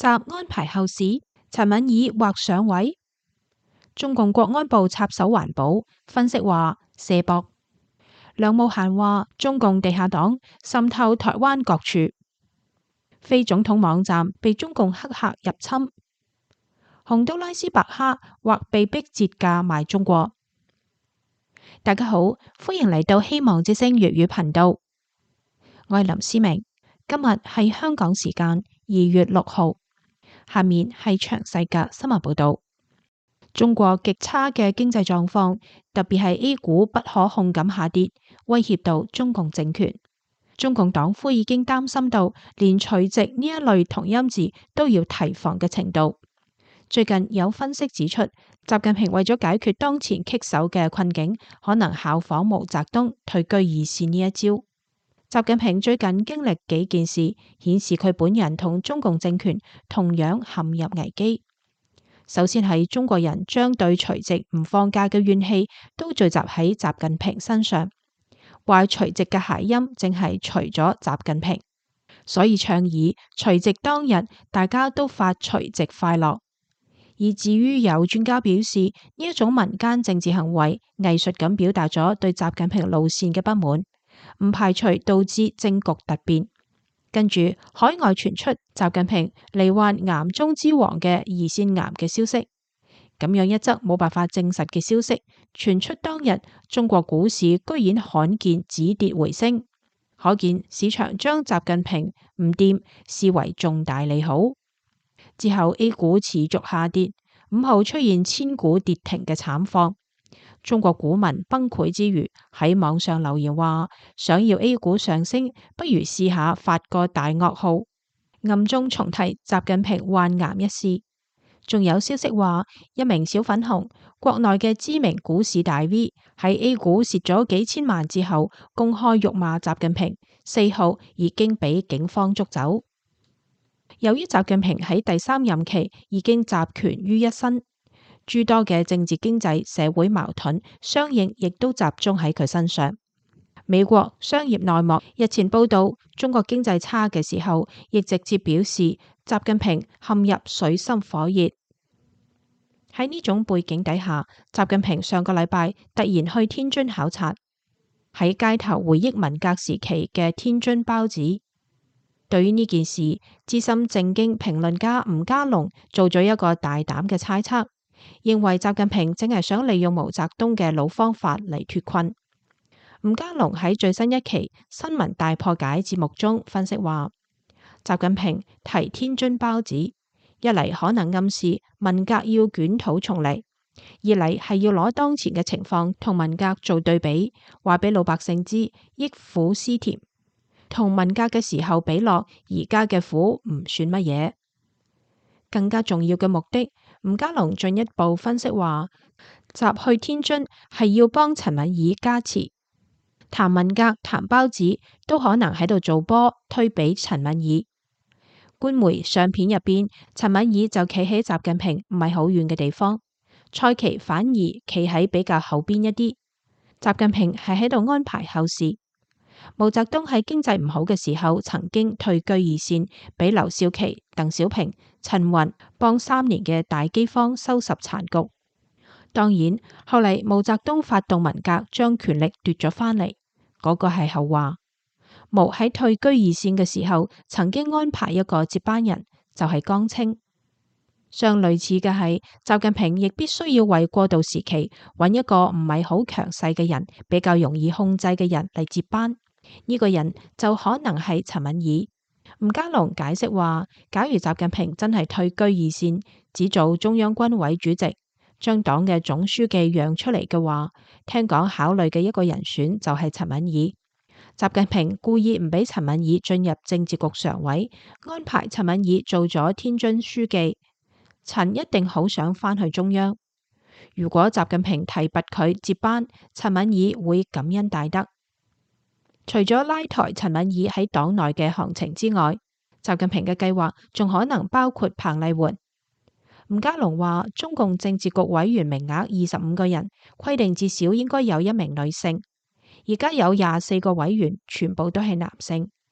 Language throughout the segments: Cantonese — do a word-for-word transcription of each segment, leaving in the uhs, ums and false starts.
習安排後市，陳敏爾或上位。中共國安部插手環保，分析話卸膊。梁慕嫻話中共地下黨滲透台灣各處，非總統網站被中共黑客入侵。洪都拉斯白蝦或被逼折價賣中國。大家好，歡迎嚟到希望之聲粵語頻道，我係林思明。今日係香港時間二月六號，下面係詳細嘅新聞報道。中國極差嘅經濟狀況，特別係 A 股不可控咁下跌，威脅到中共政權。中共黨魁已經擔心到連除夕呢一類同音字都要提防嘅程度。最近有分析指出，習近平為咗解決當前棘手嘅困境，可能效仿毛澤東退居二線呢一招。習近平最近經歷幾件事，顯示佢本人同中共政權同樣陷入危機。首先係中國人將對除夕唔放假嘅怨氣都聚集喺習近平身上，話除夕嘅諧音正係除咗習近平，所以倡議除夕當日大家都發除夕快樂。而至於有專家表示，呢一種民間政治行為藝術咁表達咗對習近平路線嘅不滿，唔排除導致政局突變。跟住海外傳出習近平罹患癌中之王嘅胰腺癌嘅消息，咁樣一則冇辦法證實嘅消息傳出當日，中國股市居然罕見止跌回升，可見市場將習近平唔掂視為重大利好。之後 A 股持續下跌，五號出現千股跌停嘅慘況。中國股民崩潰之餘，喺網上留言話，想要 A 股上升，不如試下發個大噩耗，暗中重提習近平患癌一事。仲有消息話，一名小粉紅，國內嘅知名股市大 V 喺 A 股蝕咗幾千萬之後，公開辱罵習近平，四號已經俾警方捉走。由於習近平喺第三任期已經集權於一身，諸多嘅政治經濟社會矛盾相應亦都集中喺佢身上。美國商業內幕日前報道中國經濟差嘅時候，亦直接表示習近平陷入水深火熱。喺呢種背景底下，習近平上個禮拜突然去天津考察，喺街頭回憶文革時期嘅天津包子。對於呢件事，資深政經評論家吳家龍做咗一個大膽嘅猜測，認為習近平正係想利用毛澤東嘅老方法嚟脫困。吳家龍喺最新一期新聞大破解節目中分析話，習近平提天津包子，一嚟可能暗示文革要捲土重嚟，二嚟係要攞當前嘅情況同文革做對比，話俾老百姓知憶苦思甜。同文革嘅時候比落，而家嘅苦唔算乜嘢。更加重要嘅目的，吳家龍進一步分析話，習去天津係要幫陳敏爾加持，談文革、談包子都可能喺度做波推俾陳敏爾。官媒相片入邊，陳敏爾就企喺習近平唔係好遠嘅地方，蔡奇反而企喺比較後邊一啲。習近平係喺度安排後事。毛澤東喺經濟唔好嘅時候，曾經退居二線，俾劉少奇、鄧小平、陳雲幫三年嘅大饑荒收拾殘局。當然，後嚟毛澤東發動文革，將權力奪咗返嚟，嗰個係後話。毛喺退居二線嘅時候，曾經安排一個接班人，就係江青。相類似嘅係，習近平亦必須要為過渡時期揾一個唔係好強勢嘅人，比較容易控制嘅人嚟接班。呢個人就可能係陳敏爾。吳家龍解釋話，假如習近平真係退居二線，只做中央軍委主席，將黨嘅總書記讓出嚟嘅話，聽講考慮嘅一個人選就係陳敏爾。習近平故意唔俾陳敏爾進入政治局常委，安排陳敏爾做咗天津書記。陳一定好想返去中央。如果習近平提拔佢接班，陳敏爾會感恩戴德。除咗拉抬陳敏爾喺黨內嘅行程之外，習近平嘅計劃仲可能包括彭麗媛。吳家龍話，中共政治局委員名額二十五個人，規定至少應該有一名女性。而家有廿四個委員，全部都係男性。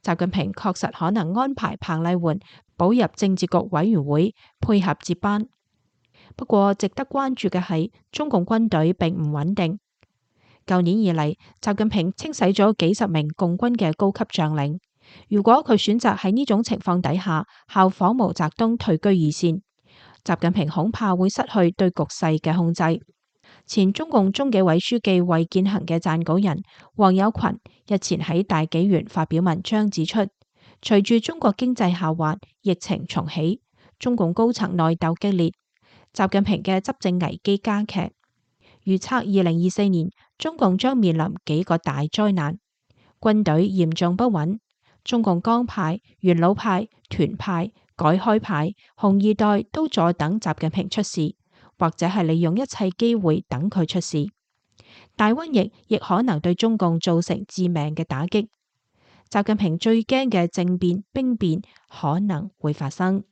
習近平確實可能安排彭麗媛補入政治局委員會，配合接班。不過，值得關注嘅係中共軍隊並唔穩定。舊年以嚟，習近平清洗咗幾十名共軍嘅高級將領。如果佢選擇喺呢種情況底下效仿毛澤東退居二線，習近平恐怕會失去對局勢嘅控制。前中共中紀委書記衛健行嘅撰稿人王有群日前喺大紀元發表文章指出，隨住中國經濟下滑、疫情重起，中共高層內鬥激烈，習近平嘅執政危機加劇。預測二零二四年中共將面臨幾個大災難：軍隊嚴重不穩，中共江派、元老派、團派、改開派、紅二代都坐等習近平出事，或者係利用一切機會等佢出事。大瘟疫亦可能對中共造成致命嘅打擊。習近平最驚嘅政變、兵變可能會發生。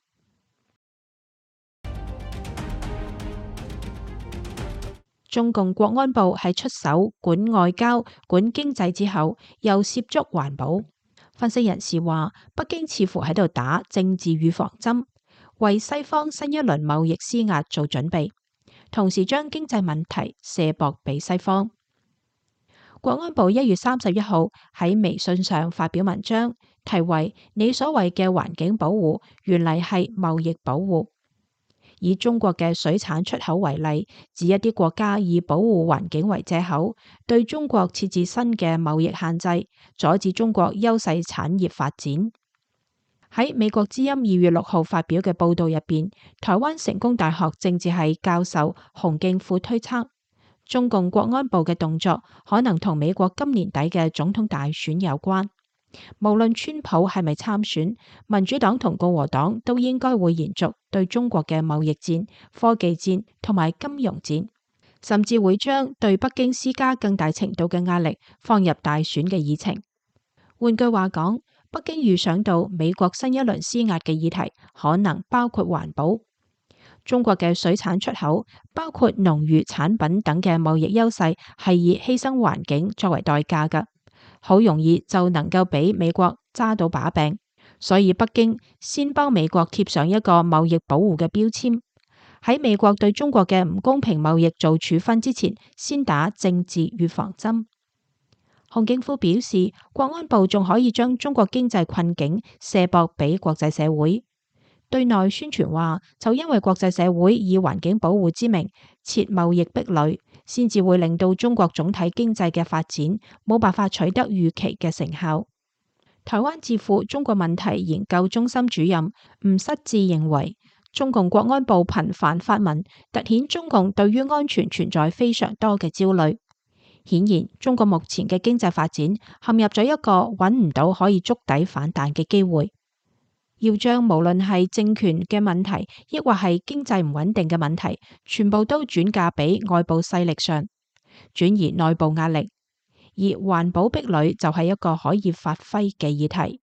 中共國安部喺出手管外交、管經濟之後，又涉足環保。分析人士話，北京似乎喺度打政治預防針，為西方新一輪貿易施壓做準備，同時將經濟問題卸膊俾西方。國安部一月三十一號喺微信上發表文章，題為《你所謂嘅環境保護，原嚟係貿易保護》。以中國嘅水產出口為例，指一啲國家以保護環境為借口，對中國設置新嘅貿易限制，阻止中國優勢產業發展。喺美國之音二月六號發表嘅報道入邊，台灣成功大學政治系教授洪敬富推測，中共國安部嘅動作可能同美國今年底嘅總統大選有關。無論川普係咪參選，民主黨同共和黨都應該會延續對中國嘅貿易戰、科技戰同埋金融戰，甚至會將對北京施加更大程度嘅壓力放入大選嘅議程。換句話講，北京預想到美國新一輪施壓嘅議題可能包括環保。中國嘅水產出口，包括農漁產品等嘅貿易優勢，係以犧牲環境作為代價㗎。好容易就能夠俾美國揸到把柄，所以北京先幫美國貼上一個貿易保護嘅標籤，喺美國對中國嘅唔公平貿易做處分之前，先打政治預防針。洪敬富表示，國安部仲可以將中國經濟困境卸膊俾國際社會，對內宣傳話就因為國際社會以環境保護之名設貿易壁壘，先至會令到中國總體經濟嘅發展冇辦法取得預期嘅成效。台灣智庫中國問題研究中心主任吳失志認為，中共國安部頻繁發文，凸顯中共對於安全存在非常多嘅焦慮。顯然，中國目前嘅經濟發展陷入咗一個揾唔到可以築底反彈嘅機會。要將無論係政權嘅問題，抑或係經濟唔穩定嘅問題，全部都轉嫁俾外部勢力上，轉移內部壓力。而環保壁壘就係一個可以發揮嘅議題。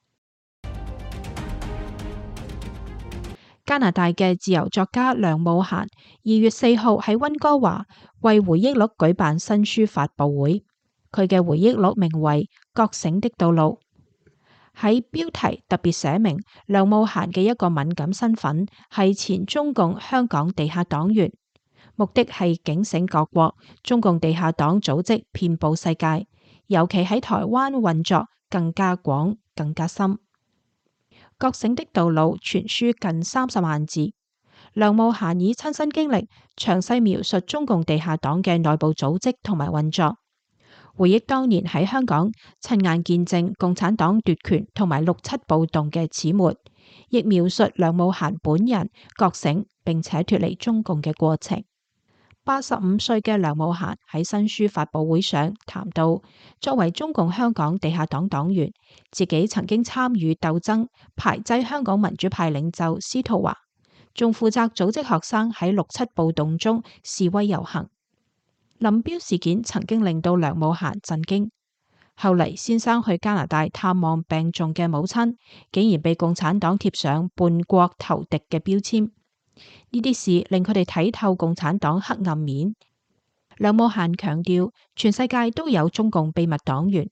加拿大嘅自由作家梁慕嫻二月四號喺溫哥華為回憶錄舉辦新書發佈會，佢嘅回憶錄名為《覺醒的道路》。喺標題特別寫明梁慕嫻嘅一個敏感身份係前中共香港地下黨員，目的係警醒各國，中共地下黨組織遍佈世界，尤其喺台灣運作更加廣更加深。覺醒的道路全書近三十萬字，梁慕嫻以親身經歷詳細描述中共地下黨嘅內部組織同埋運作。回憶當年喺香港親眼見證共產黨奪權同埋六七暴動嘅始末，亦描述梁慕嫻本人覺醒並且脫離中共嘅過程。八十五歲嘅梁慕嫻喺新書發佈會上談到，作為中共香港地下黨黨員，自己曾經參與鬥爭排擠香港民主派領袖司徒華，仲負責組織學生喺六七暴動中示威遊行。林彪事件曾經令到梁慕嫻震驚，後嚟先生去加拿大探望病重嘅母親，竟然被共產黨貼上叛國投敵嘅標籤。呢啲事令佢哋睇透共產黨黑暗面。梁慕嫻強調，全世界都有中共秘密黨員，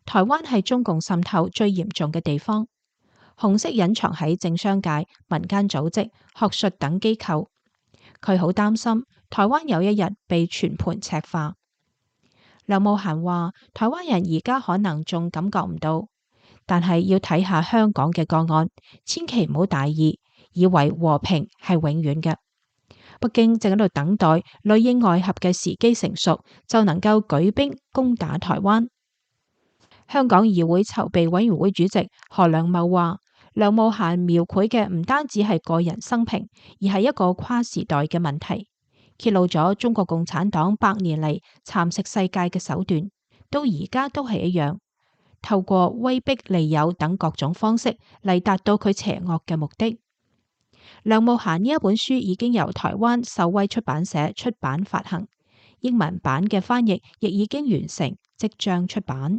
台灣係中共滲透最嚴重嘅地方，紅色隱藏喺政商界、民間組織、學術等機構。佢好擔心台灣有一日被全盤赤化。梁慕嫻話：台灣人而家可能仲感覺唔到，但係要睇下香港嘅個案，千祈唔好大意，以為和平係永遠嘅。北京正喺度等待裡應外合嘅時機成熟，就能夠舉兵攻打台灣。香港議會籌備委員會主席何良懋話：梁慕嫻描繪嘅唔單止係個人生平，而係一個跨時代嘅問題，揭露咗中國共產黨百年嚟蠶食世界嘅手段，到而家都係一樣，透過威逼利誘等各種方式嚟達到佢邪惡嘅目的。梁慕嫻呢一本書已經由台灣秀威出版社出版發行，英文版嘅翻譯亦已經完成，即將出版。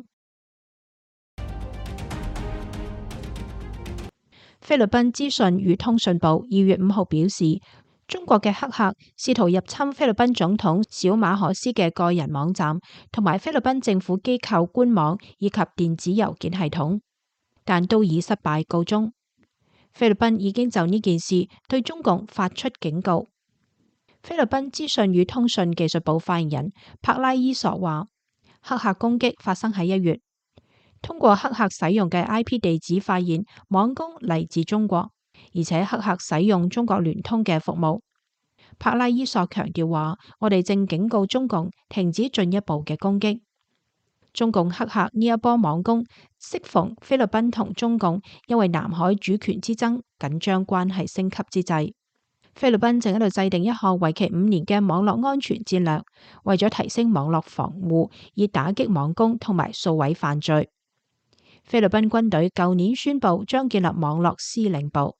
菲律賓資訊與通訊部二月五號表示，中國嘅黑客試圖入侵菲律賓總統小馬可斯嘅個人網站同埋菲律賓政府機構官網以及電子郵件系統，但都以失敗告終。菲律賓已經就呢件事對中共發出警告。菲律賓資訊與通訊技術部發言人帕拉伊索話：黑客攻擊發生喺一月。通過黑客使用嘅 I P 地址發現網攻嚟自中國，而且黑客使用中國聯通嘅服務。帕拉伊索強調話：我哋正警告中共停止進一步嘅攻擊。中共黑客呢一波網攻，適逢菲律賓同中共因為南海主權之爭緊張關係升級之際，菲律賓正喺度制定一項為期五年嘅網絡安全戰略，為咗提升網絡防護，以打擊網攻同埋數位犯罪。菲律賓軍隊舊年宣布將建立網絡司令部。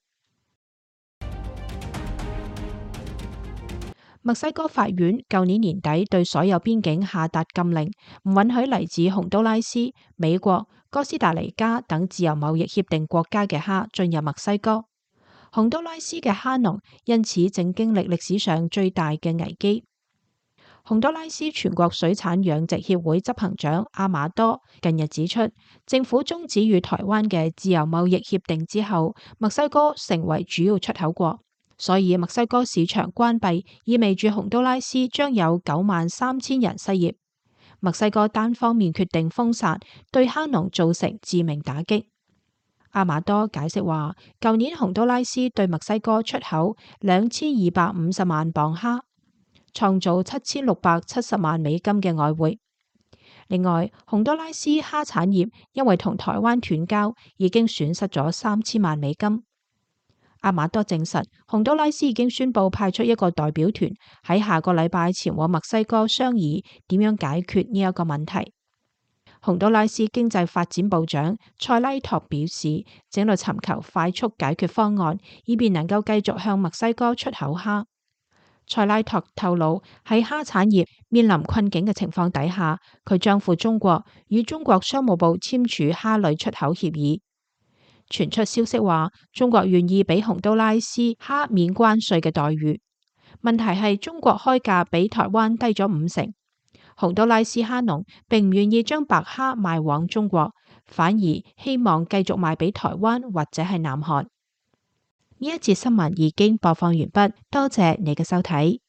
墨西哥法院舊年年底對所有邊境下達禁令，唔允許嚟自洪都拉斯、美國、哥斯達黎加等自由貿易協定國家嘅蝦進入墨西哥。洪都拉斯嘅蝦農因此正經歷歷史上最大嘅危機。洪都拉斯全國水產養殖協會執行長阿馬多近日指出，政府終止與台灣嘅自由貿易協定之後，墨西哥成為主要出口國，所以墨西哥市場關閉意味住洪都拉斯將有九萬三千人失業。墨西哥單方面決定封殺，對蝦農造成致命打擊。阿馬多解釋話，舊年洪都拉斯對墨西哥出口兩千二百五十萬磅蝦，創造七千六百七十萬美金嘅外匯。另外，洪都拉斯蝦產業因為同台灣斷交，已經損失咗三千萬美金。阿馬多證實，洪都拉斯已經宣布派出一個代表團喺下個禮拜前往墨西哥商議點樣解決呢一個問題。洪都拉斯經濟發展部長塞拉托表示，正喺度尋求快速解決方案，以便能夠繼續向墨西哥出口蝦。塞拉托透露，喺蝦產業面臨困境嘅情況底下，佢將赴中國與中國商務部簽署蝦類出口協議。傳出消息話，中國願意俾洪都拉斯蝦免關稅嘅待遇。問題係中國開價比台灣低咗五成，洪都拉斯蝦農並唔願意將白蝦賣往中國，反而希望繼續賣俾台灣或者係南韓。呢一節新聞已經播放完畢，多謝你嘅收睇。